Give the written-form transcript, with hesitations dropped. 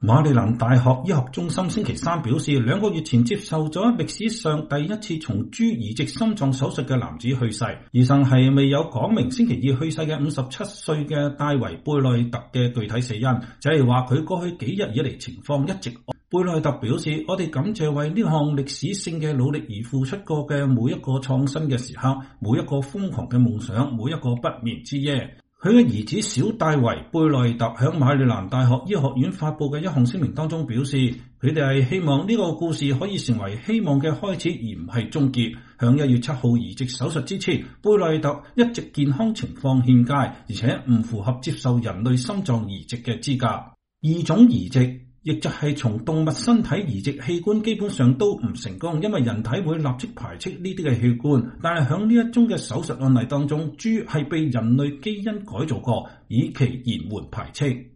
馬里蘭大學醫學中心星期三表示，2個月前接受咗歷史上第一次從豬移植心臟手術嘅男子去世，醫生係未有講明星期二去世嘅57歲嘅戴維貝內特嘅具體死因，就係話佢過去幾日以嚟情況一直惡。貝內特表示，我哋感謝為呢項歷史性嘅努力而付出過嘅每一個創新嘅時刻，每一個瘋狂嘅夢想，每一個不眠之夜。佢嘅兒子小戴維貝內特響馬里蘭大學醫學院發佈嘅一項聲明當中表示，佢哋係希望呢個故事可以成為希望嘅開始，而唔係終結。響1月7號移植手術之前，貝內特一直健康情況欠佳，而且唔符合接受人類心臟移植嘅資格。異種移植亦就係從動物身體移植器官基本上都唔成功，因為人體會立即排斥呢啲嘅器官。但係響呢一宗嘅手術案例當中，豬係被人類基因改造過，以其延緩排斥。